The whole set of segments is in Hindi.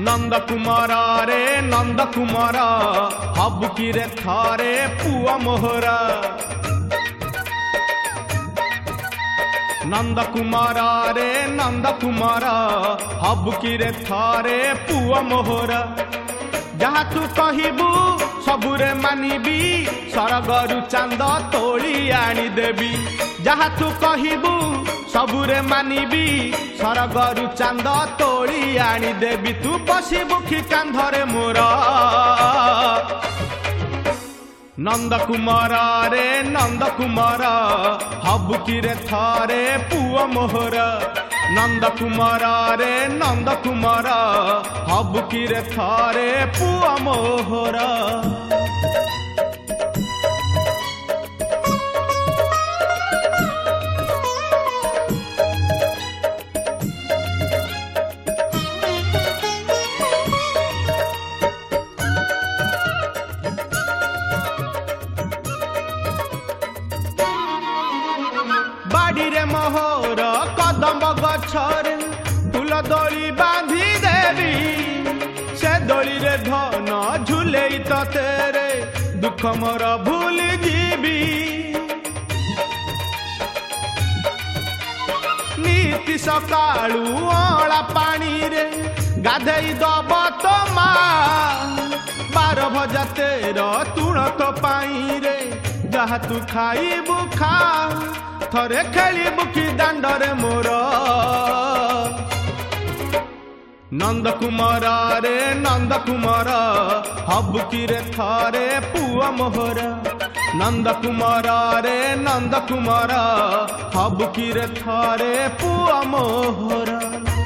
नंद कुमार रे नंद कुमार हबु कि रे थारे पुआ मोहरा नंद कुमार रे नंद कुमार हबु कि रे थारे पुआ मोहरा जहा तू कहबू सबुरे मानिबी सरगरु चांद तोली आनी देवी जहा तू कहबू सबुरे मानिबी सरगरु चांद तोली आनी देवी तू बसिबू कि कांधरे मोर नंद कुमार रे नंद कुमार हबु कि रे थारे पुआ मोहरा नंद कुमार रे नंद कुमार हबु कि रे थारे पुआ मोहरा बाड़ी रे मोहर कदम गछरे फूल दोली बांधी देवी से दोली रे धन झूले तेरे दुख मोर भूल जीवी नीति सकाळू अला पानी रे गाधेई दब तो मा 12 भजा 13 तुण तो पाई रे जहा तू खाइबू खा थरे खेलिबू कि दांडरे मोर नंद कुमार रे नंद कुमार हबु कि रे थारे पुआ मोहरा नंद कुमार रे नंद कुमार हबु कि रे थारे पुआ मोहरा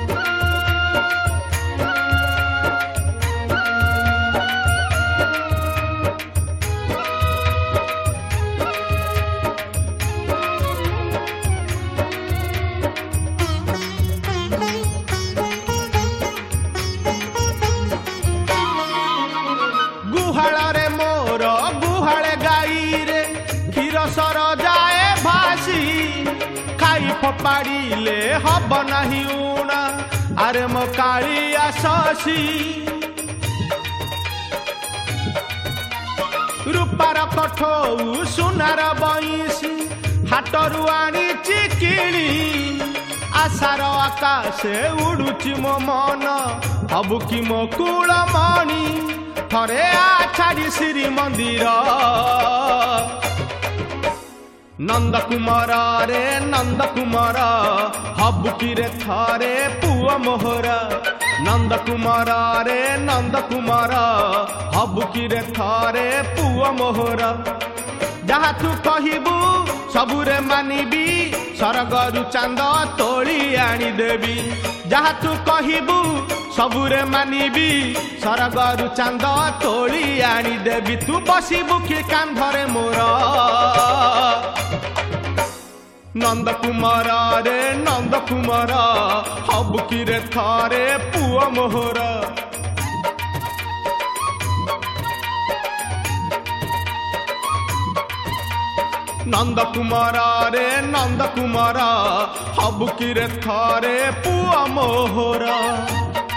गुहाळे मोर गुहाळे गाई रे क्षीर सर जाए भासी खाई फोपाड़िले हब नाही उणा अरे मो कालिया शशी रूपार कठौ सुनार बईसी हाटरू आनीची किणी आशार आकाशे उड़ुची मो मन हबु कि मो कुलमणि थरे आ छाड़ी श्री मंदिर नंद कुमार रे नंद कुमार हबु कि रे थारे पुआ मोहरा नंद कुमार रे नंद कुमार हबु कि रे थारे पुआ मोहरा जहा तू कहबू सबुरे मानिबी सरगरु चांद तोली आनी देवी जहा तू कहबू सबुरे मानिबी सरगरु चांद तोली आनी देवी तू बसिबू कि कांधरे मोर नंद कुमार रे नंद कुमार हबु कि रे थारे पुआ मोहरा नंद कुमार रे नंद कुमार हबु कि रे थारे पुआ मोहरा।